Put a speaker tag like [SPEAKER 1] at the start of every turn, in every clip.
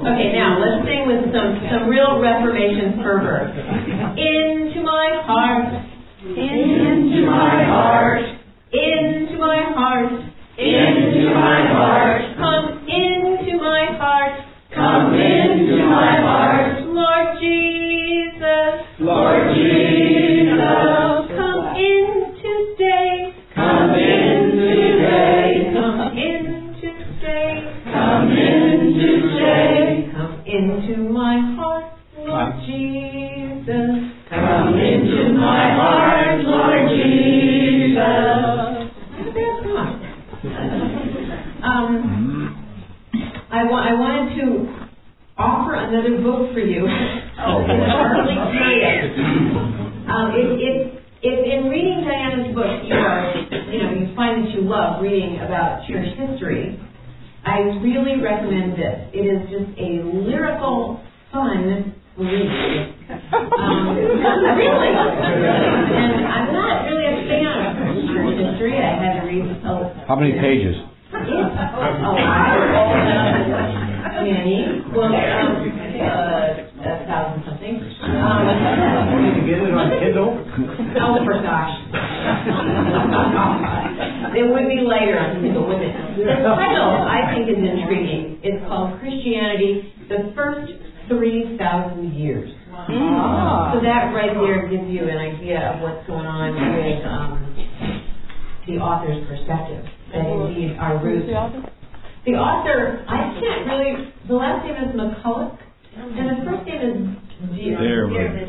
[SPEAKER 1] Okay, now let's sing with some real Reformation fervor. Into my heart, into my heart, into my heart, into my heart, come into my heart, come into my heart, Lord Jesus, Lord Jesus, come in today, come in today, come in today, come in today, come into my heart, Lord Jesus, come into my heart, Lord Jesus. I wanted to offer another book for you. If in reading Diana's book you find that you love reading about church history, I really recommend this. It is just a lyrical, fun read. Really. And I'm not really a fan of church history. I had to read
[SPEAKER 2] How many pages?
[SPEAKER 1] Many. Well, 1,000 something.
[SPEAKER 3] Can you get it on Kindle?
[SPEAKER 1] Oh, for gosh. It would be later on Kindle, wouldn't it? The title, I think, is intriguing. It's called Christianity, the First 3,000 Years. So that right there gives you an idea of what's going on with the author's perspective. That indeed our roots. The author, I can't really, the last name is McCulloch, and the first name is Dermot.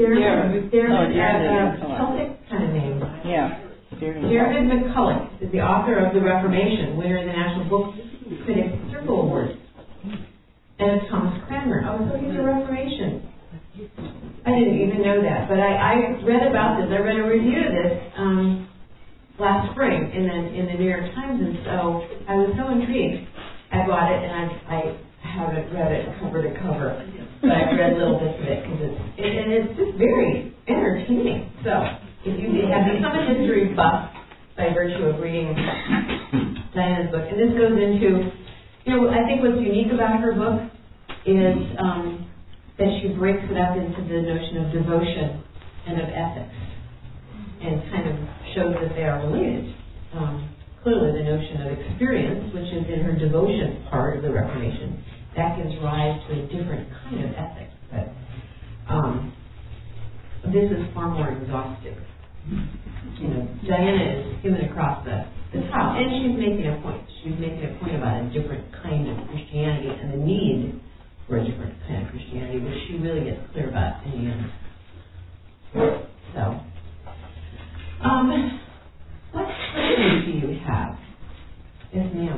[SPEAKER 1] Celtic kind of name.
[SPEAKER 4] Yeah.
[SPEAKER 1] Dermot McCulloch is the author of The Reformation, winner of the National Book Critics Circle Award. And it's Thomas Cranmer. Oh, so he's a Reformation. I didn't even know that, but I read about this. I read a review of this last spring in the New York Times, and so I was so intrigued. I bought it, and I haven't read it cover to cover, but I've read little bits of it because it's just very entertaining. So if you have become a history buff by virtue of reading Diana's book, and this goes into, I think what's unique about her book is that she breaks it up into the notion of devotion and of ethics, and kind of shows that they are related. Clearly, the notion of experience, which is in her devotion part of the Reformation, that gives rise to a different kind of ethics. But this is far more exhaustive. Diana is skimming across the top, and she's making a point. She's making a point about a different kind of Christianity and the need for a different kind of Christianity, which she really gets clear about in the end. So, what questions do you have? Yes, ma'am.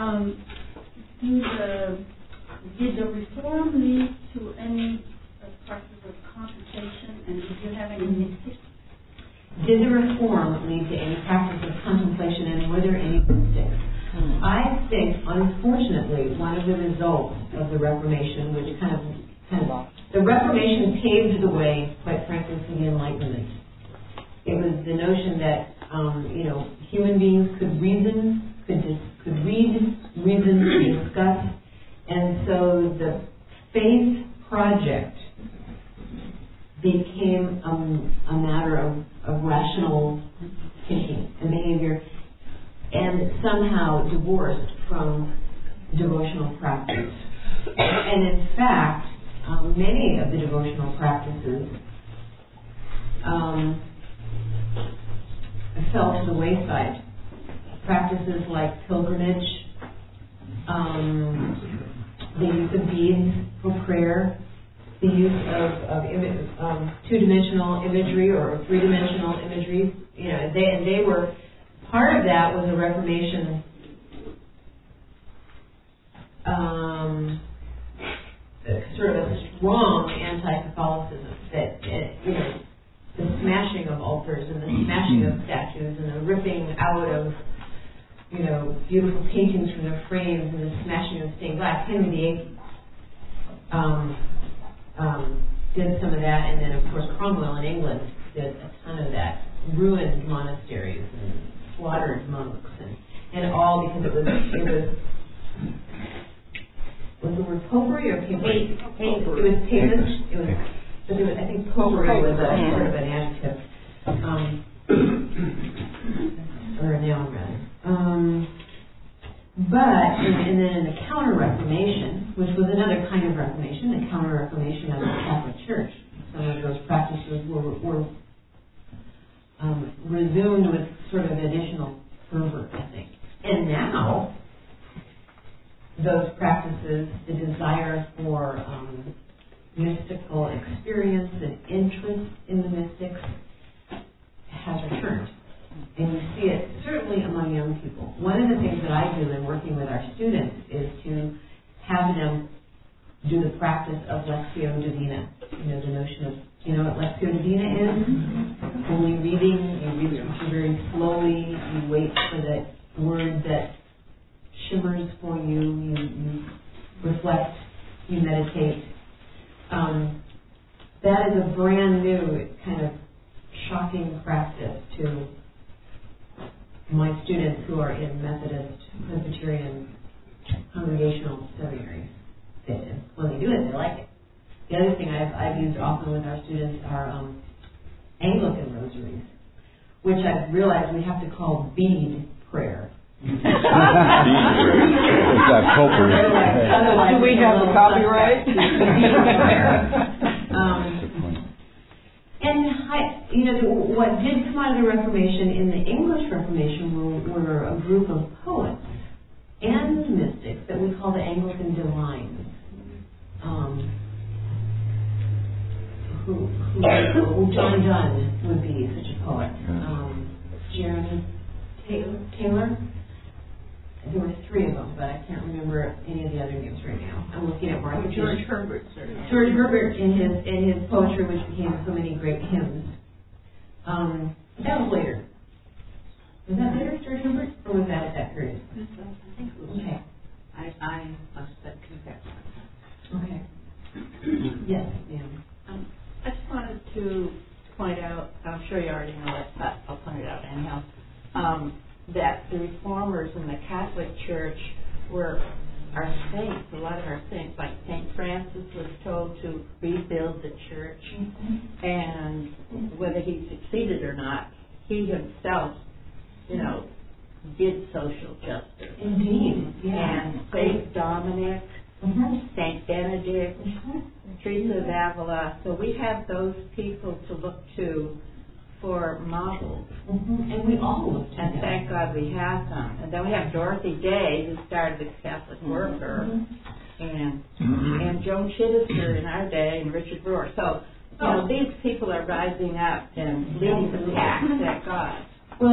[SPEAKER 5] Did the reform lead to any practice of contemplation, and did you have any mystics?
[SPEAKER 1] Did the reform lead to any practice of contemplation, and were there any mystics? I think, unfortunately, one of the results of the Reformation, which kind of the Reformation paved the way, quite frankly, for the Enlightenment. It was the notion that human beings could reason, could read, reason, discuss, and so the faith project became a matter of rational thinking and behavior, and somehow divorced from devotional practice. And in fact, many of the devotional practices fell to the wayside. Practices like pilgrimage, the use of beads for prayer, the use of two-dimensional imagery or three-dimensional imagery. They were part of that was a Reformation sort of a strong anti-Catholicism that the smashing of altars and the smashing of statues and the ripping out of beautiful paintings from their frames and the smashing of stained glass. Henry VIII did some of that, and then of course Cromwell in England did a ton of that. Ruined monasteries and slaughtered monks, and all because it was was the word popery or papery?
[SPEAKER 5] Paper.
[SPEAKER 1] It was papist. I think popery was a sort of an adjective. Or a noun rather. But, and then in the Counter-Reformation, which was another kind of Reformation, the Counter-Reformation of the Catholic Church, some of those practices were resumed with sort of additional fervor, I think. And now, those practices, the desire for mystical experience and interest in the mystics has returned. And you see it certainly among young people. One of the things that I do in working with our students is to have them do the practice of Lectio Divina. You know, the notion of, you know what Lectio Divina is? Only reading, you read scripture very slowly, you wait for the word that shimmers for you, you reflect, you meditate. That is a brand new kind of shocking practice to my students who are in Methodist, Presbyterian, Congregational seminaries. When they do it, they like it. The other thing I've used often with our students are Anglican rosaries, which I've realized we have to call bead prayer.
[SPEAKER 2] Is that popery?
[SPEAKER 1] Otherwise,
[SPEAKER 4] do we have the copyright?
[SPEAKER 1] And what did come out of the Reformation in the English Reformation were a group of poets and mystics that we call the Anglican divines. John Donne would be such a poet. Jeremy Taylor. There were three of them, but I can't remember any of the other names right now. I'm looking at Martha.
[SPEAKER 4] George Herbert.
[SPEAKER 1] George Herbert in his poetry, which became so many great hymns. That was later. Was that later, George Herbert, or was that at that period?
[SPEAKER 5] I think it was.
[SPEAKER 1] Okay.
[SPEAKER 4] I must have confessed.
[SPEAKER 1] Okay. Yes, ma'am.
[SPEAKER 4] I just wanted to point out, I'm sure you already know it, but I'll point it out anyhow, that the reformers in the Catholic Church are saints, a lot of our saints, like St. Francis was told to rebuild the church, and whether he succeeded or not, he himself, did social justice.
[SPEAKER 1] Indeed, yeah.
[SPEAKER 4] And St. Dominic, St. Benedict, Teresa of Avila. So we have those people to look to for models.
[SPEAKER 1] And we all looked at
[SPEAKER 4] And
[SPEAKER 1] them.
[SPEAKER 4] thank God we have them. And then we have Dorothy Day, who started the Catholic Worker, and Joan Chittister in our day, and Richard Rohr. So, these people are rising up and leading the pack, thank God.
[SPEAKER 1] Well,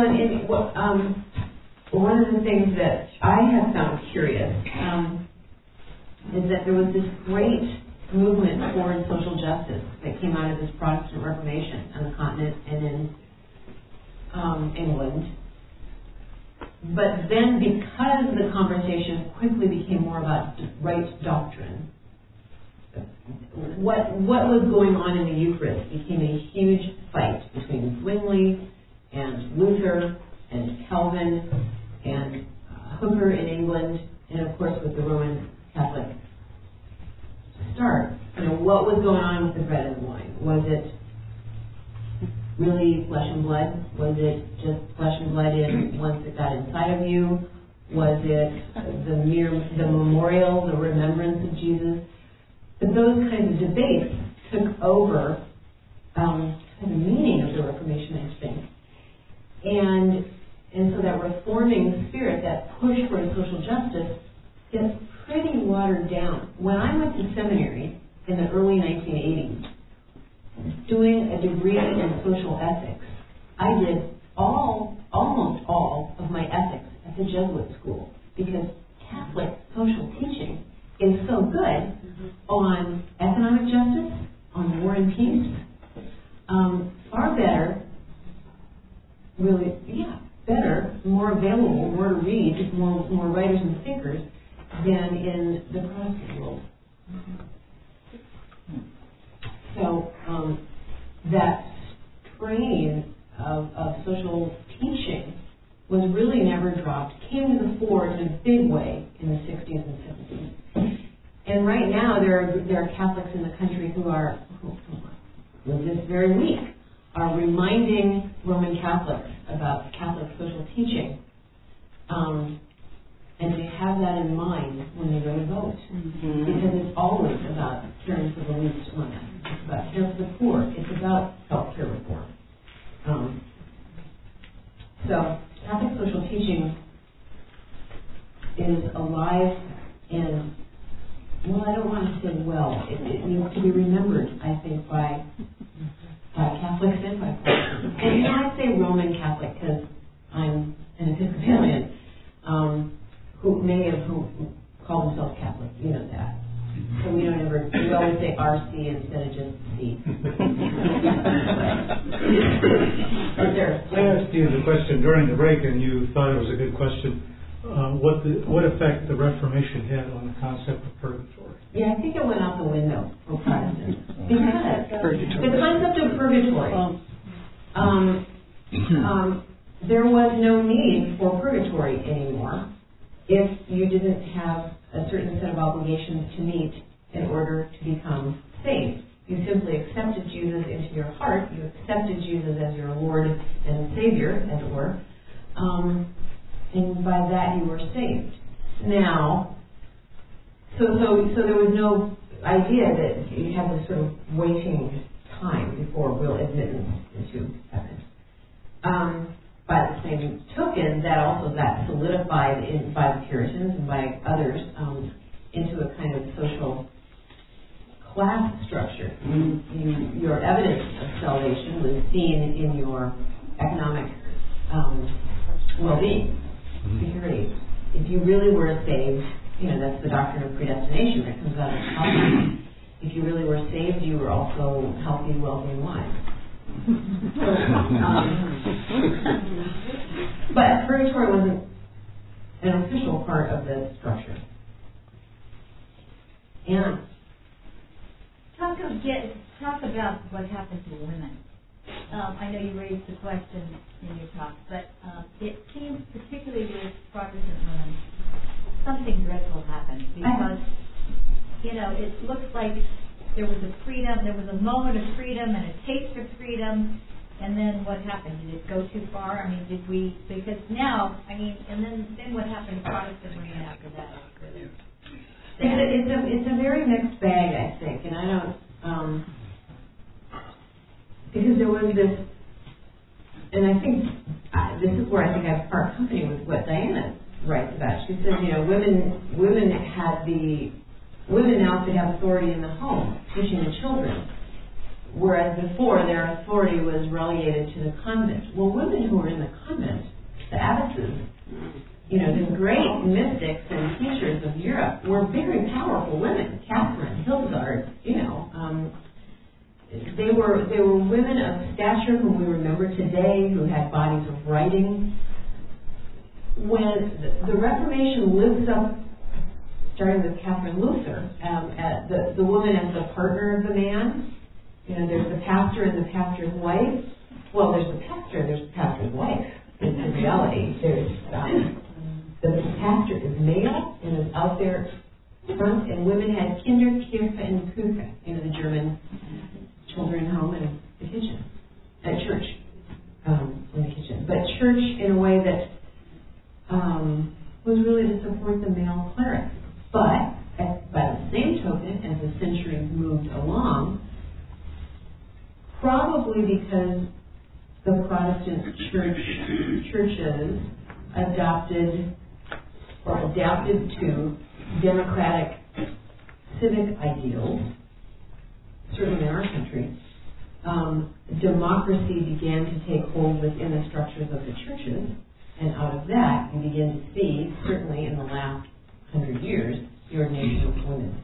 [SPEAKER 1] one of the things that I have found curious is that there was this great movement toward social justice that came out of this Protestant Reformation on the continent and in England. But then, because the conversation quickly became more about right doctrine, what was going on in the Eucharist became a huge fight between Zwingli and Luther and Calvin and Hooker in England, and of course with the Roman Catholic start. What was going on with the bread and the wine? Was it really flesh and blood? Was it just flesh and blood once it got inside of you? Was it the memorial, the remembrance of Jesus? But those kinds of debates took over the meaning of the Reformation, I think. And so that reforming spirit, that push for social justice, gets pretty watered down. When I went to seminary in the early 1980s, doing a degree in social ethics, I did almost all of my ethics at the Jesuit school, because Catholic social teaching is so good on economic justice, on war and peace, far better, really, better, more available, more to read, more writers and thinkers than in the Protestant world. So that strain of social teaching was really never dropped, came to the fore in a big way in the 60s and 70s. there are Catholics in the country who this very week are reminding Roman Catholics about Catholic social teaching. And they have that in mind when they go to vote. Because it's always about caring for the least among us. It's about caring for the poor. It's about health care reform. So Catholic social teaching is alive and, well, I don't want to say it needs to be remembered, I think, by Catholics and by Protestants. And I say Roman Catholic because I'm an Episcopalian, many of whom call themselves Catholic, you know that. So we always say RC instead of just C.
[SPEAKER 2] I asked you the question during the break, and you thought it was a good question. What effect the Reformation had on the concept of purgatory?
[SPEAKER 1] Yeah, I think it went out the window for Protestants. Because the concept of purgatory, there was no need for purgatory anymore if you didn't have a certain set of obligations to meet in order to become saved. You simply accepted Jesus into your heart. You accepted Jesus as your Lord and Savior, as it were. And by that you were saved. Now, so there was no idea that you had this sort of waiting time before real admittance into heaven. By the same token, that solidified by the Puritans and by others into a kind of social class structure. Your evidence of salvation was seen in your economic well-being, security. If you really were saved, that's the doctrine of predestination that comes out of Calvin. If you really were saved, you were also healthy, wealthy, and wise. But purgatory wasn't an official part of the structure. Anna?
[SPEAKER 6] Talk about what happened to women. I know you raised the question in your talk, but it seems, particularly with Protestant women, something dreadful happened because, it looks like there was a moment of freedom and a taste of freedom, and then what happened? Did it go too far? Because now, and then what happened to Protestant women after that?
[SPEAKER 1] It's a very mixed bag, I think, and I don't, because there was this, and I think this is where I think I part company with what Diana writes about. She says, women now could have authority in the home, teaching the children, whereas before their authority was relegated to the convent. Well, women who were in the convent, the abbesses, the great mystics and teachers of Europe were very powerful women. Catherine, Hildegard, they were women of stature whom we remember today, who had bodies of writing. When the Reformation lifts up, starting with Catherine Luther, the woman as the partner of the man. There's the pastor and the pastor's wife. Well, there's the pastor and there's the pastor's wife. In reality, there's the pastor is male and is out there front, and women had Kinder, Kirche, and Küche, the German children home and the kitchen, at church, in the kitchen. But church in a way that was really to support the male cleric. But by the same token, as the centuries moved along, probably because the Protestant churches adapted to democratic civic ideals, certainly in our country, democracy began to take hold within the structures of the churches, and out of that you begin to see, certainly in the last 100 years, the ordination of women.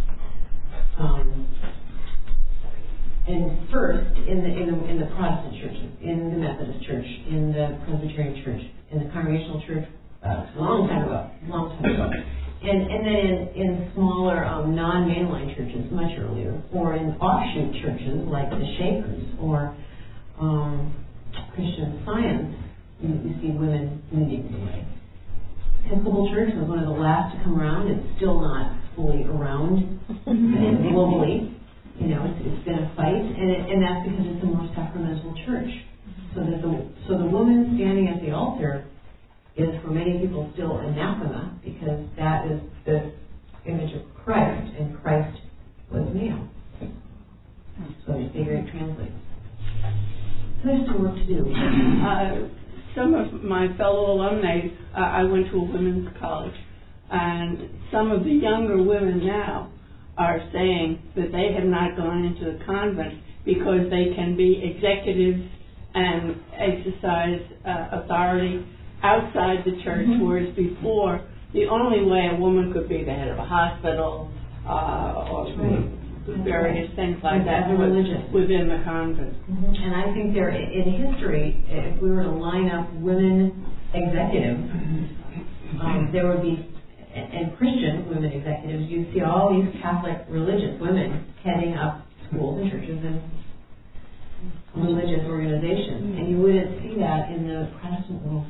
[SPEAKER 1] And first, in the Protestant churches, in the Methodist Church, in the Presbyterian Church, in the Congregational Church, long time ago. And then in smaller non-mainline churches much earlier, or in offshoot churches like the Shakers or Christian Science, you see women leading the way. Episcopal Church was one of the last to come around. It's still not fully around globally. You know, it's been a fight, and that's because it's a more sacramental church. So that the woman standing at the altar is for many people still anathema, because that is the image of Christ, and Christ was male. So the figure translates. So there's still work to do.
[SPEAKER 7] Some of my fellow alumni, I went to a women's college, and some of the younger women now are saying that they have not gone into the convent because they can be executives and exercise authority outside the church, whereas before the only way a woman could be the head of a hospital or various things like that was within the convent.
[SPEAKER 1] And I think there, in history, if we were to line up women executives, there would be, and Christian women executives, you see all these Catholic religious women heading up schools and churches and religious organizations, and you wouldn't see that in the Protestant world.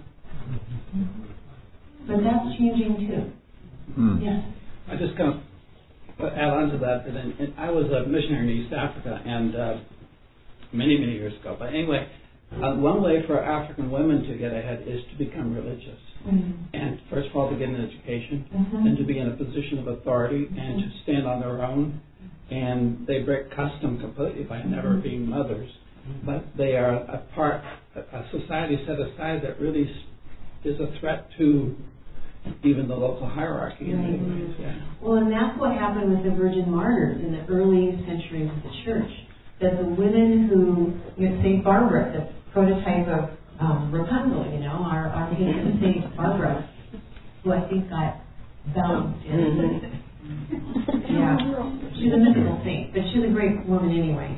[SPEAKER 1] But that's changing too. Yes.
[SPEAKER 3] I just kind of add on to that. And I was a missionary in East Africa, and many years ago. But anyway, one way for African women to get ahead is to become religious. And first of all, to get an education, and to be in a position of authority, and to stand on their own. And they break custom completely by never being mothers. But they are a society set aside that really is a threat to even the local hierarchy.
[SPEAKER 1] Well, and that's what happened with the Virgin Martyrs in the early centuries of the church. That the women who, St. Barbara, the prototype of Rapunzel, our patron St. Barbara, who I think got bound. Yeah, she's a mythical saint, but she's a great woman anyway.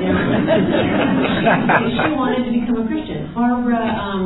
[SPEAKER 1] She wanted to become a Christian. Barbara,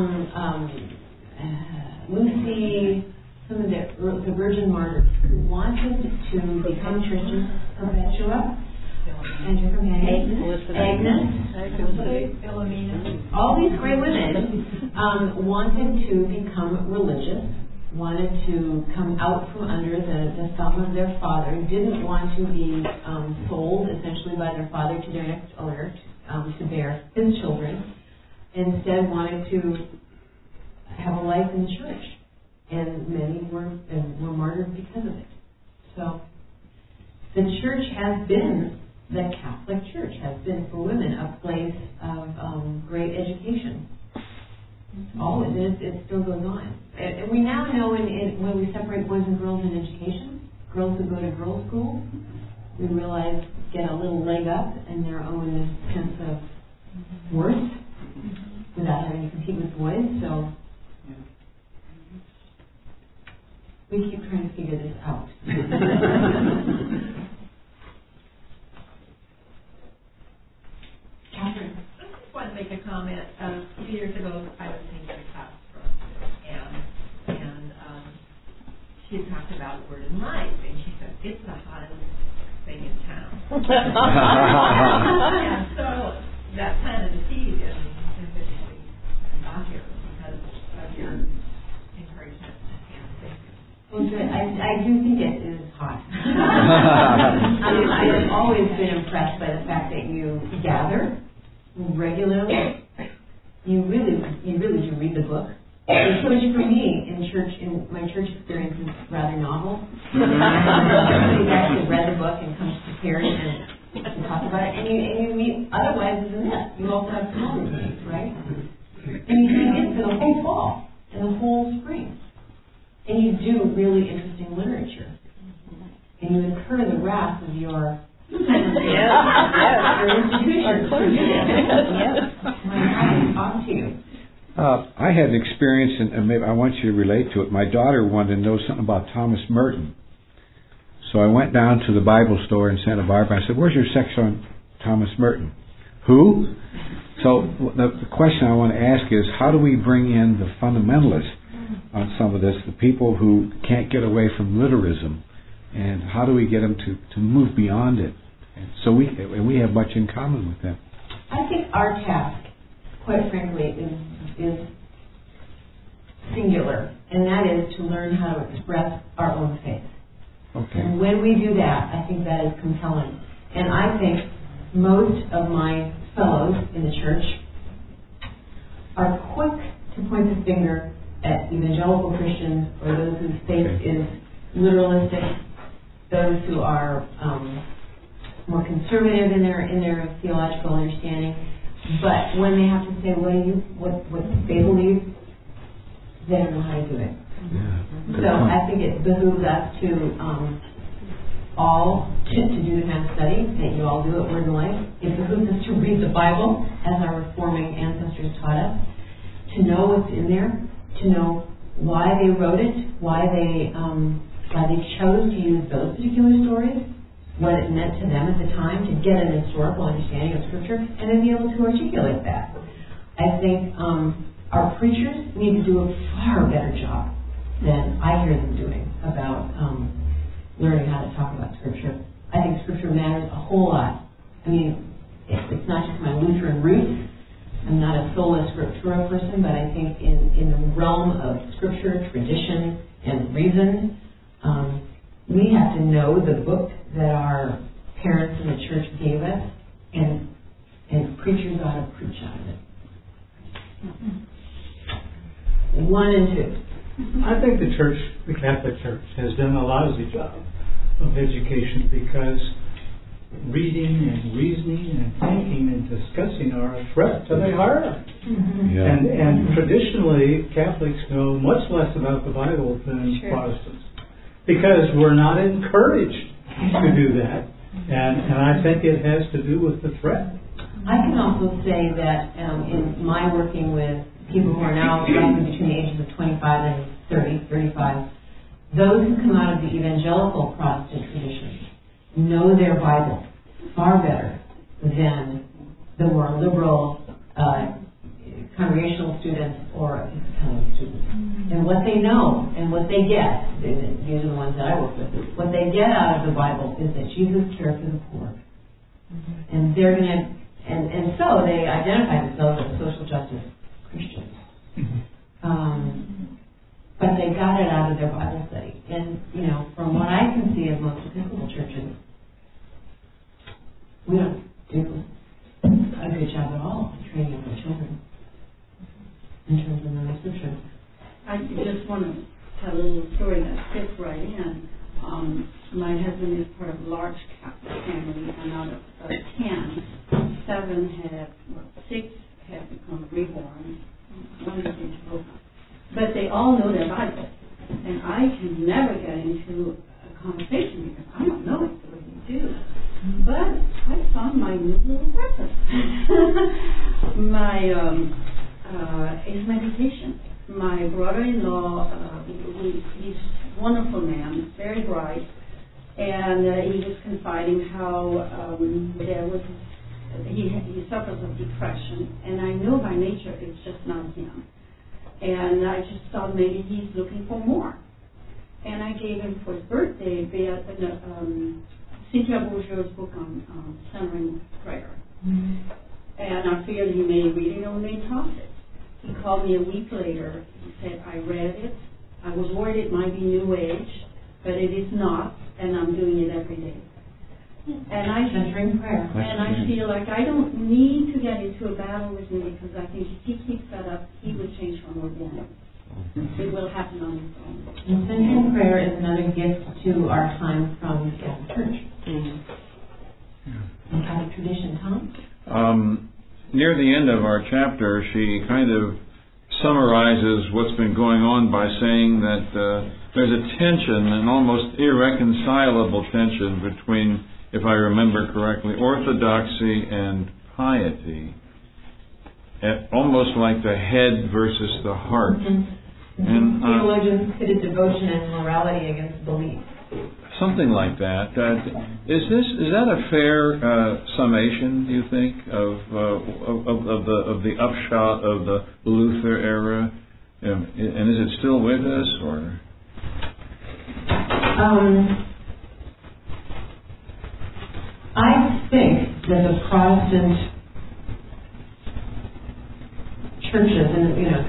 [SPEAKER 1] Lucy, some of the Virgin Martyrs who wanted to become Christians, Perpetua, and her companion, Agnes, Philomena. All these great women wanted to become religious, wanted to come out from under the thumb of their father, didn't want to be sold essentially by their father to their next owner to bear his children. Instead wanted to have a life in the church. And many were martyred because of it. So the church has been, the Catholic Church has been for women a place of great education. Always, and it still goes on. And we now know when we separate boys and girls in education, girls who go to girls' school, we realize get a little leg up in their own sense of worth without having to compete with boys. So we keep trying to figure this out. Catherine.
[SPEAKER 8] I just wanted to make a comment. A few years ago, I was in a class and she had talked about the word in life, and she said, it's the hottest thing in town. And so that planted a seed and eventually got here because of your encouragement.
[SPEAKER 1] Well, good. I do think it is hot. I have always been impressed by the fact that you gather regularly. You really do read the book. Which for me, in my church experience, is rather novel. You've actually read the book and comes prepared and talk about it. And you meet, otherwise, isn't it? You also have small meetings, right? And you dig into the whole fall and the whole spring. And you do really interesting literature. And you incur the wrath of your institution. I talk to you.
[SPEAKER 9] I had an experience, and maybe I want you to relate to it. My daughter wanted to know something about Thomas Merton. So I went down to the Bible store in Santa Barbara. I said, where's your section on Thomas Merton? Who? So the question I want to ask is, how do we bring in the fundamentalists on some of this, the people who can't get away from literalism, and how do we get them to move beyond it? And so we have much in common with them.
[SPEAKER 1] I think our task, quite frankly, is singular, and that is to learn how to express our own faith.
[SPEAKER 9] Okay.
[SPEAKER 1] And when we do that, I think that is compelling. And I think most of my fellows in the church are quick to point the finger at evangelical Christians or those whose faith is literalistic, those who are more conservative in their theological understanding. But when they have to say what they believe, they don't know how to do it.
[SPEAKER 9] Yeah.
[SPEAKER 1] So I think it behooves us to all to do the kind of study that you all do at Word and Life. It behooves us to read the Bible as our reforming ancestors taught us, to know what's in there, to know why they wrote it, why they chose to use those particular stories, what it meant to them at the time, to get an historical understanding of Scripture, and then be able to articulate that. I think our preachers need to do a far better job than I hear them doing about learning how to talk about Scripture. I think Scripture matters a whole lot. I mean, it's not just my Lutheran roots. I'm not a sola scriptura person, but I think in the realm of Scripture, tradition, and reason, we have to know the book that our parents in the church gave us, and preachers ought to preach out of it. 1 and 2.
[SPEAKER 2] I think the Catholic Church, has done a lousy job of education because reading and reasoning and thinking and discussing are a threat to the hierarchy.
[SPEAKER 9] Yeah.
[SPEAKER 2] And traditionally, Catholics know much less about the Bible than Protestants because we're not encouraged to do that. And I think it has to do with the threat.
[SPEAKER 1] I can also say that in my working with people who are now roughly between the ages of 25 and 30, 35, those who come out of the evangelical Protestant tradition know their Bible far better than the more liberal congregational students or Episcopalian students. And what they know and what they get, these are the ones that I work with, what they get out of the Bible is that Jesus cared for the poor. And they're going to, and so they identify themselves as social justice Christians. But they got it out of their Bible study. And, from what I can see of most Episcopal churches, we don't do a good job at all of training our children in terms of learning Scripture.
[SPEAKER 5] I just want to tell a little story that fits right in. My husband is part of a large Catholic family, and out of 10, 6 have become reborn. One is in Jehovah. But they all know their Bible. And I can never get into a conversation because I don't know what they do. But I found my new little purpose. Is meditation. My brother-in-law, he's a wonderful man, very bright, and he was confiding how he suffers of depression, and I know by nature it's just not him. And I just thought maybe he's looking for more. And I gave him for his birthday Cynthia Bourgeois' book on centering prayer. Mm-hmm. And I figured he may read it or may toss it. He called me a week later. He said, I read it. I was worried it might be New Age, but it is not, and I'm doing it every day. And I
[SPEAKER 1] centering prayer.
[SPEAKER 5] And I feel like I don't need to get into a battle with me because I think if he keeps that up, he will change from within. It will happen on his own.
[SPEAKER 1] And centering prayer is another gift to our time from the Catholic Church. And Catholic tradition, Tom?
[SPEAKER 10] Near the end of our chapter, she kind of summarizes what's been going on by saying that there's a tension, an almost irreconcilable tension between, if I remember correctly, orthodoxy and piety. Almost like the head versus the heart.
[SPEAKER 1] Mm-hmm. And theologians pitted devotion and morality against belief.
[SPEAKER 10] Something like that. Is that a fair summation, do you think, of the upshot of the Luther era? And is it still with us, or?
[SPEAKER 1] I think that the Protestant churches,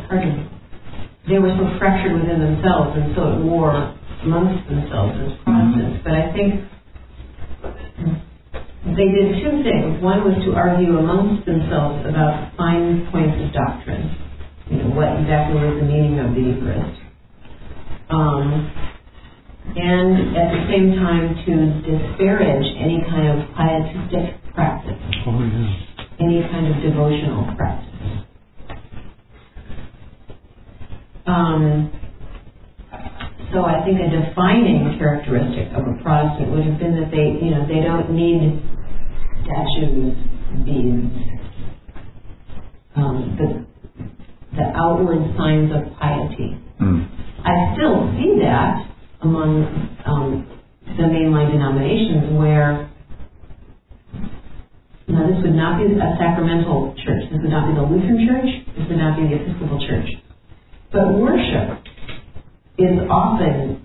[SPEAKER 1] and they were so fractured within themselves and so at war amongst themselves as Protestants, Protestants, but I think they did two things. One was to argue amongst themselves about fine points of doctrine, what exactly was the meaning of the Eucharist, and at the same time to disparage any kind of pietistic practice, any kind of devotional practice. So I think a defining characteristic of a Protestant would have been that they don't need statues, beads, the outward signs of piety. I still see that among the mainline denominations where, now this would not be a sacramental church, this would not be the Lutheran Church, this would not be the Episcopal Church, but worship is often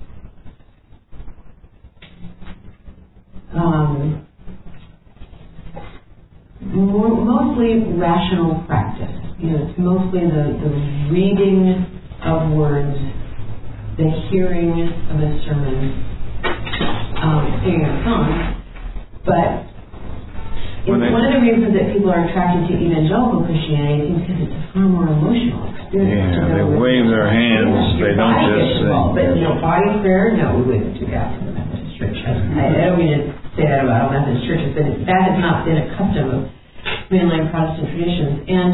[SPEAKER 1] mostly rational practice. It's mostly the reading of words, the hearing of a sermon, singing a song. But it's one of the reasons that people are attracted to evangelical Christianity is because it's a far more emotional experience.
[SPEAKER 10] Yeah, they wave their hands. They don't just sing.
[SPEAKER 1] But body prayer, no, we wouldn't do that in the Methodist Church. I don't mean to say that about all Methodist churches, but that has not been a custom of mainline Protestant traditions. And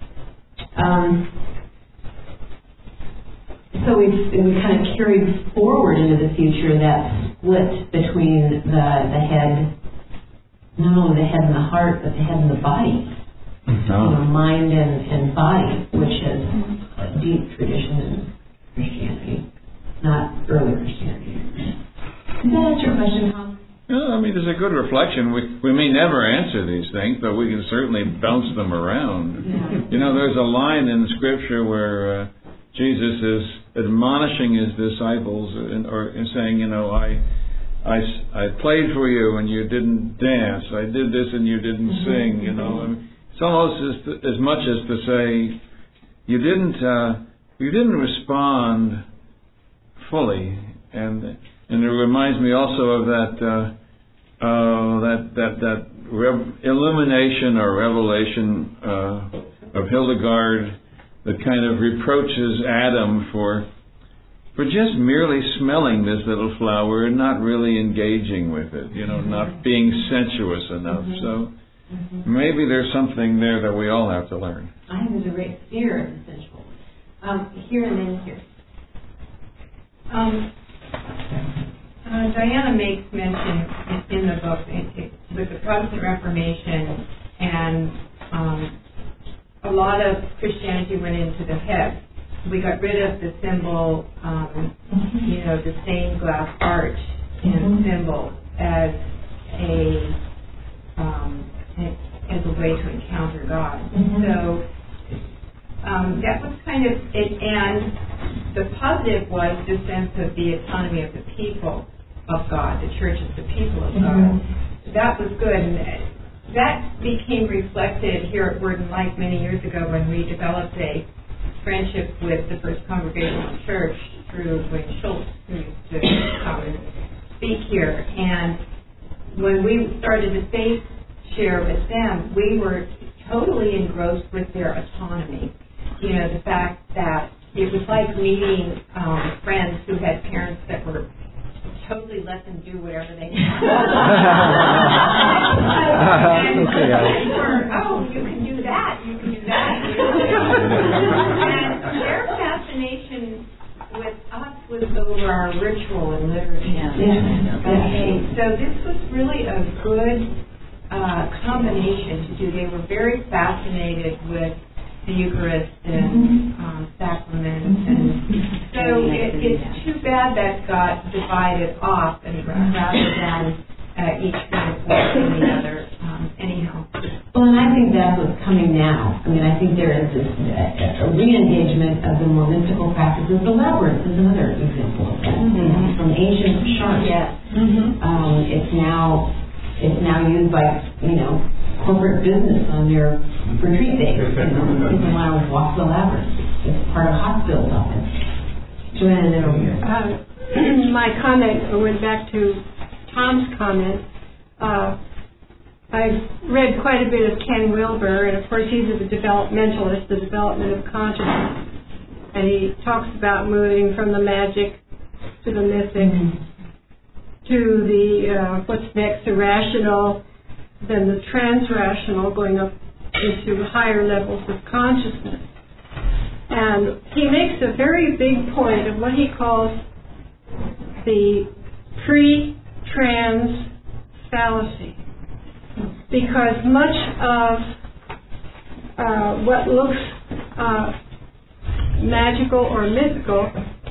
[SPEAKER 1] so we kind of carried forward into the future that split between the head, not only the head and the heart, but the head and the body. Mind and body, which is a deep tradition in Christianity, not early Christianity. Does that answer your question, Tom?
[SPEAKER 10] No, I mean, it's a good reflection. We may never answer these things, but we can certainly bounce them around. Yeah. There's a line in Scripture where Jesus is admonishing his disciples or saying, I played for you and you didn't dance. I did this and you didn't sing. It's almost as much as to say you didn't respond fully, and it reminds me also of that illumination or revelation of Hildegard that kind of reproaches Adam for just merely smelling this little flower and not really engaging with it, not being sensuous enough. So maybe there's something there that we all have to learn.
[SPEAKER 1] I have a great fear of the sensual. Here and then here.
[SPEAKER 8] Diana makes mention in the book with the Protestant Reformation, and a lot of Christianity went into the head. We got rid of the symbol, the stained glass arch and symbol as a way to encounter God. So that was kind of it, and the positive was the sense of the autonomy of the people of God. The church is the people of God. That was good, and that became reflected here at Word and Light many years ago when we developed a friendship with the First Congregational Church through Wayne Schultz, who used to come and speak here. And when we started the faith share with them, we were totally engrossed with their autonomy. The fact that it was like meeting friends who had parents that were totally let them do whatever they wanted. You can do that, you can do that. And their fascination with us was over our ritual and liturgy. So this was really a good combination to do. They were very fascinated with the Eucharist and sacraments, and so it's too bad that got divided off, and rather than each one supporting the other. Anyhow.
[SPEAKER 1] Well, and I think that's what's coming now. I mean, I think there is this a re-engagement of the more mystical practices. The labyrinth is another example of that. From ancient sharks. It's now used by corporate business on their retreat days. People want to walk the labyrinth. It's part of hospitals often. Joanna, then over here.
[SPEAKER 11] my comment went back to Tom's comment. I've read quite a bit of Ken Wilber, and of course he's a developmentalist, the development of consciousness. And he talks about moving from the magic to the mythic to the, what's next, the rational, then the transrational, going up into higher levels of consciousness. And he makes a very big point of what he calls the pre-trans fallacy. Because much of what looks magical or mythical,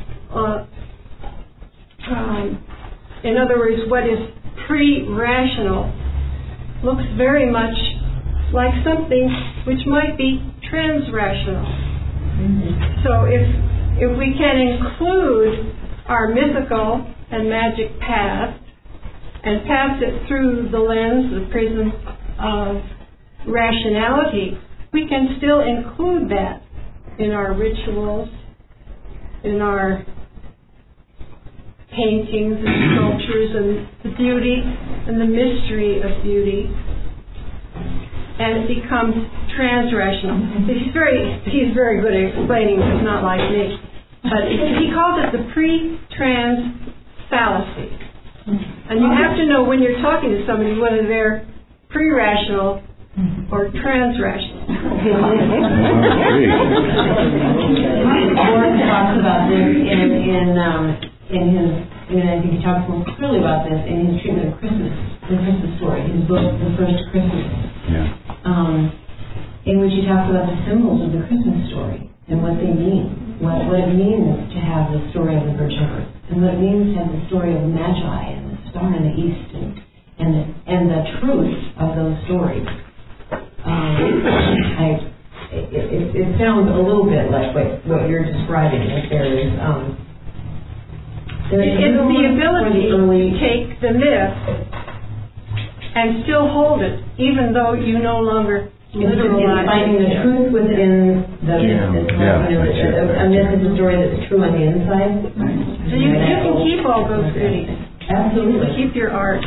[SPEAKER 11] in other words, what is pre-rational, looks very much like something which might be trans-rational. So if we can include our mythical and magic past and pass it through the lens, the prism of rationality, we can still include that in our rituals, in our paintings and sculptures, and the beauty and the mystery of beauty. And it becomes transrational. He's very good at explaining it, not like me. But he calls it the pre-trans fallacy. And you have to know when you're talking to somebody whether they're pre-rational or transrational.
[SPEAKER 1] Boris talks about this in his, I think he talks more clearly about this in his treatment of Christmas, the Christmas story, his book, The First Christmas.
[SPEAKER 9] Yeah.
[SPEAKER 1] In which he talks about the symbols of the Christmas story and what they mean, what it means to have the story of the Good Shepherd, and what it means to have the story of the Magi and the star in the east, and the truth of those stories. It sounds a little bit like what you're describing. That there is
[SPEAKER 11] it's the ability to take the myth and still hold it, even though you no longer literalize.
[SPEAKER 1] Finding the truth within the myth. A myth is a story that's true on the inside.
[SPEAKER 11] So you can keep all those goodies.
[SPEAKER 1] Absolutely.
[SPEAKER 11] Keep your art.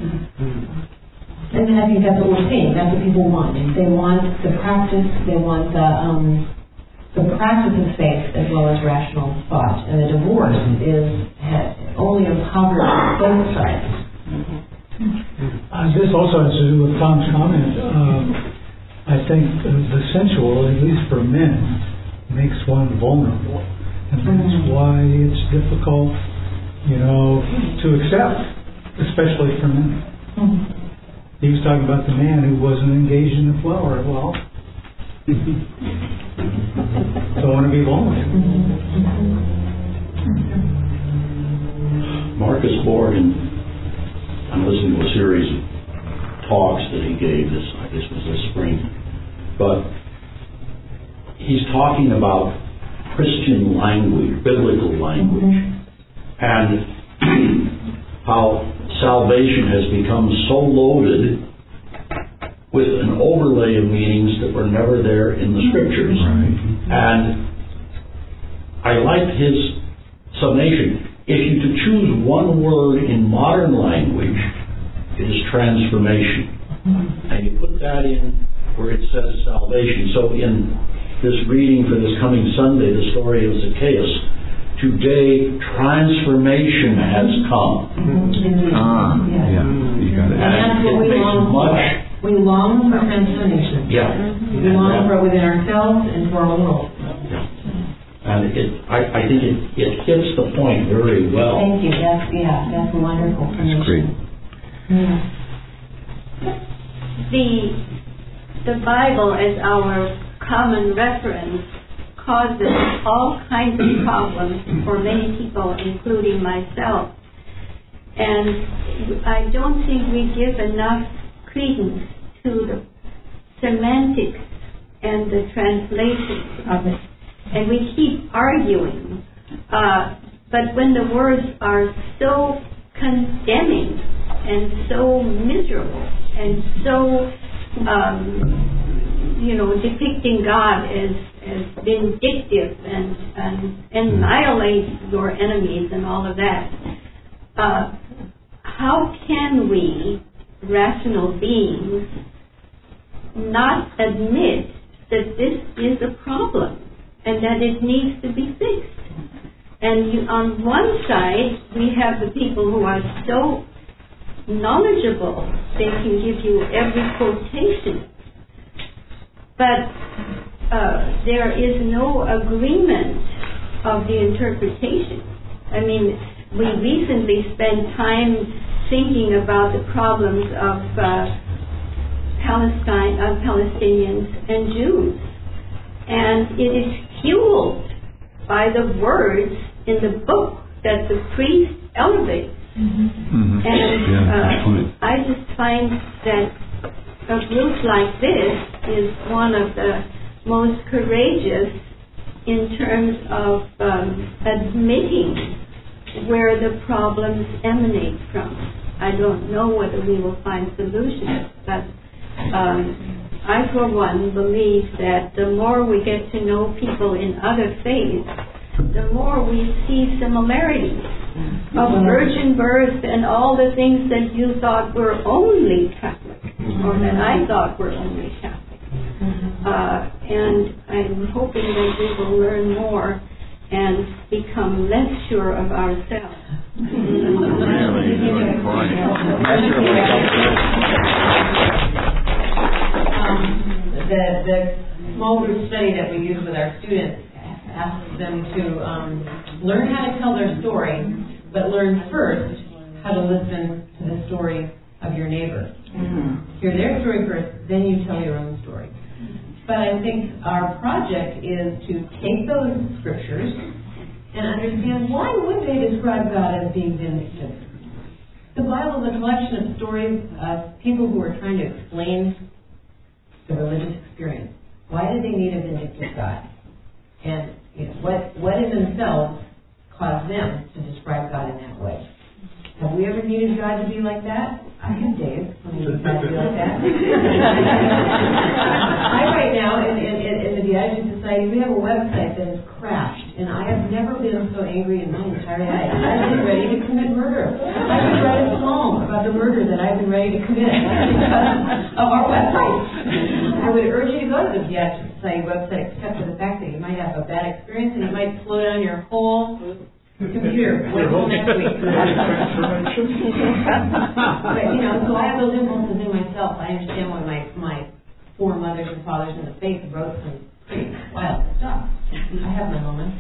[SPEAKER 1] And I think that's what we're seeing. That's what people want. They want the practice. They want the practice of faith as well as rational thought. And the divorce has only impoverished both sides.
[SPEAKER 2] This also has to do with Tom's comment. I think the sensual, at least for men, makes one vulnerable. And that's why it's difficult, to accept, especially for men. He was talking about the man who wasn't engaged in the flower. Well, don't want to be vulnerable.
[SPEAKER 12] Marcus Borg, I'm listening to a series of talks that he gave I guess was this spring, but he's talking about Christian language, biblical language, and how salvation has become so loaded with an overlay of meanings that were never there in the scriptures.
[SPEAKER 9] Right.
[SPEAKER 12] And I liked his summation. If you to choose one word in modern language, it is transformation. And you put that in where it says salvation. So in this reading for this coming Sunday, the story of Zacchaeus, today transformation has come.
[SPEAKER 9] Yeah, you got it.
[SPEAKER 1] And that's what we long for. We long for transformation.
[SPEAKER 12] Yeah.
[SPEAKER 1] We long for it within ourselves and for our world.
[SPEAKER 12] And I think it hits the point very well.
[SPEAKER 1] Thank you. That's wonderful.
[SPEAKER 9] That's great.
[SPEAKER 1] Yeah.
[SPEAKER 5] The Bible as our common reference causes all kinds of problems for many people, including myself. And I don't think we give enough credence to the semantics and the translation of it. And we keep arguing. But when the words are so condemning and so miserable and so depicting God as vindictive and annihilate your enemies and all of that. How can we, rational beings, not admit that this is a problem and that it needs to be fixed? And on one side, we have the people who are so knowledgeable, they can give you every quotation. But there is no agreement of the interpretation. I mean, we recently spent time thinking about the problems of Palestinians and Jews. And it is fueled by the words in the book that the priest elevates. Mm-hmm. And I just find that a group like this is one of the most courageous in terms of admitting where the problems emanate from. I don't know whether we will find solutions, but I, for one, believe that the more we get to know people in other faiths, the more we see similarities of virgin birth and all the things that you thought were only Catholic, or that I thought were only Catholic. And I'm hoping that we will learn more and become less sure of ourselves.
[SPEAKER 1] The small group study that we use with our students asks them to learn how to tell their story, but learn first how to listen to the story of your neighbor. Hear their story first, then you tell your own story. But I think our project is to take those scriptures and understand why would they describe God as being vindictive. The Bible is a collection of stories of people who are trying to explain the religious experience. Why did they need a vindictive God? And what in themselves caused them to describe God in that way? Have we ever needed God to be like that? I have Dave when he needs God to be like that. I right now in the Beatitude Society, we have a website that has crashed, and I have never been so angry in my entire life. I've been ready to commit murder. I could write a song about the murder that I've been ready to commit because of our website. I would urge you to go to the Beatitude Society website, except for the fact that you might have a bad experience and it might slow down your whole computer next week. But, so I have those impulses in myself. I understand why my foremothers and fathers in the faith wrote some pretty wild stuff. I have my moments.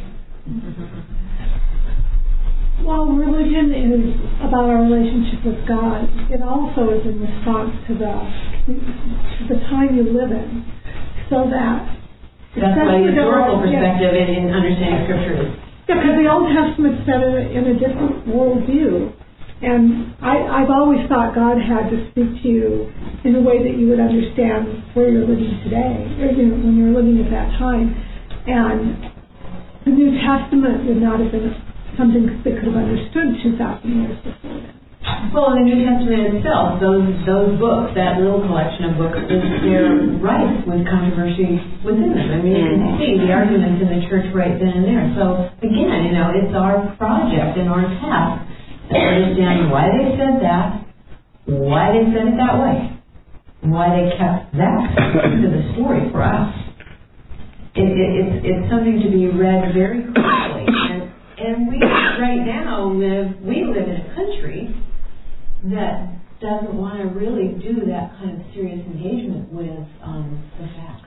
[SPEAKER 13] While religion is about our relationship with God, it also is in response to the time you live in. So that's
[SPEAKER 1] why the historical perspective in understanding Scripture is.
[SPEAKER 13] Yeah, because the Old Testament's set in a different worldview. And I've always thought God had to speak to you in a way that you would understand where you're living today, or when you're living at that time. And the New Testament would not have been something they could have understood 2,000 years before that.
[SPEAKER 1] Well, in the New Testament itself, those books, that little collection of books, they're rife with controversy within them. I mean, you can see the arguments in the church right then and there. So, again, it's our project and our task to understand why they said that, why they said it that way, why they kept that to the story for us. It's something to be read very closely. And we right now live in a country that doesn't want to really do that kind of serious engagement with the facts.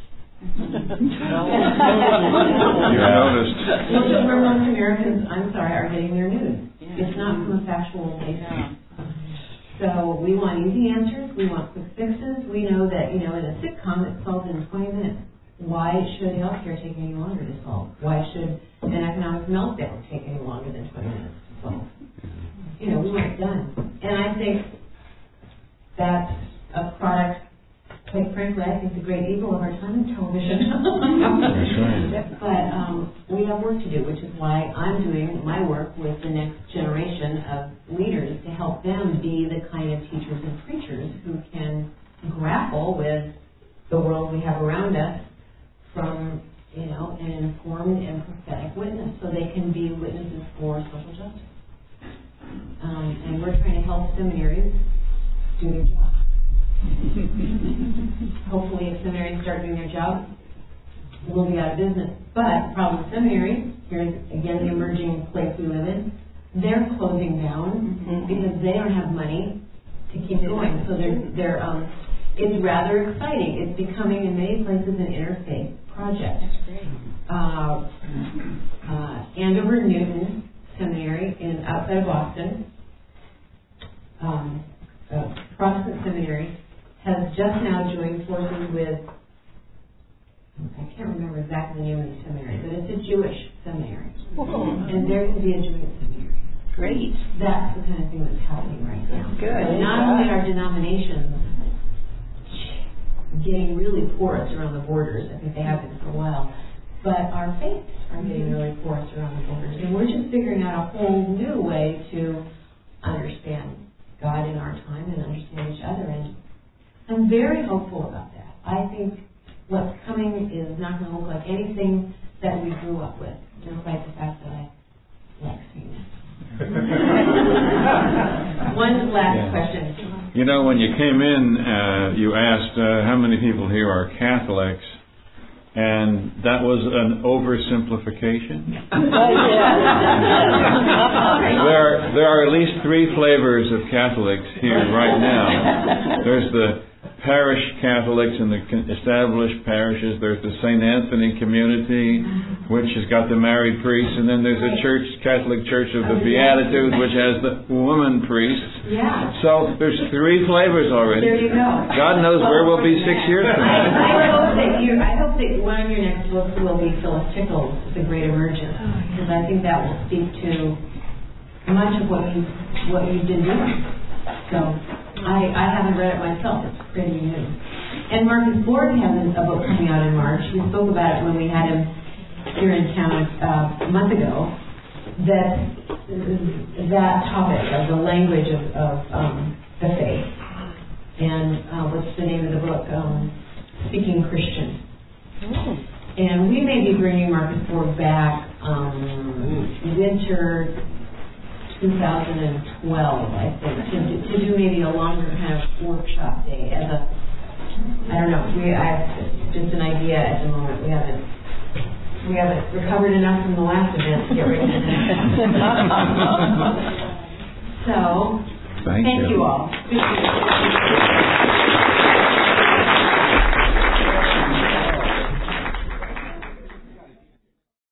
[SPEAKER 1] Most Americans, I'm sorry, are getting their news. It's not from a factual basis. So we want easy answers. We want quick fixes. We know that, in a sitcom it's solved in 20 minutes. Why should healthcare take any longer to solve? Why should an economic meltdown take any longer than 20 minutes to solve? We want it done. And I think that's a product, quite frankly, I think the great evil of our time is television.
[SPEAKER 9] That's right.
[SPEAKER 1] But we have work to do, which is why I'm doing my work with the next generation of leaders to help them be the kind of teachers and preachers who can grapple with the world we have around they can be witnesses for social justice. And we're trying to help seminaries do their job. Hopefully, if seminaries start doing their job, we'll be out of business. But the problem with seminaries, here's again the emerging place we live in, they're closing down because they don't have money to keep going. So they're it's rather exciting. It's becoming in many places an interfaith project.
[SPEAKER 4] That's great.
[SPEAKER 1] Andover Newton Seminary outside of Boston, Protestant Seminary, has just now joined forces with, I can't remember exactly the name of the seminary, but it's a Jewish seminary. And there can be a joint seminary.
[SPEAKER 4] Great.
[SPEAKER 1] That's the kind of thing that's happening right now.
[SPEAKER 4] Good.
[SPEAKER 1] So not only are denominations getting really porous around the borders, I think they have been for a while, but our faiths are getting really porous around the borders. And we're just figuring out a whole new way to understand God in our time and understand each other. And I'm very hopeful about that. I think what's coming is not going to look like anything that we grew up with, despite the fact that I like seeing it. One last question.
[SPEAKER 10] You know, when you came in, you asked how many people here are Catholics, and that was an oversimplification. There are at least 3 flavors of Catholics here right now. There's the parish Catholics in the established parishes. There's the St. Anthony community, which has got the married priests, and then there's the Catholic Church of the Beatitudes, which has the woman priests.
[SPEAKER 1] Yeah.
[SPEAKER 10] So there's 3 flavors already.
[SPEAKER 1] There you go.
[SPEAKER 10] God knows where we'll be 6 years from now.
[SPEAKER 1] I hope that one of your next books will be Phyllis Tickle's The Great Emergence, because I think that will speak to much of what you've been doing. So I haven't read it myself. It's pretty new. And Marcus Borg has a book coming out in March. We spoke about it when we had him here in town a month ago. That topic of the language of the faith. And what's the name of the book? Speaking Christian. And we may be bringing Marcus Borg back winter 2012, I think, to do maybe a longer kind of workshop day as a, I don't know, just an idea at the moment. We haven't recovered enough from the last event to get ready for that. So, thank you all.